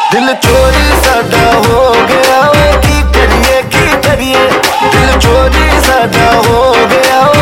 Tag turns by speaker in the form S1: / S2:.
S1: दिल चोरी साडा हो गया वे की करिए दिल चोरी साडा हो गया।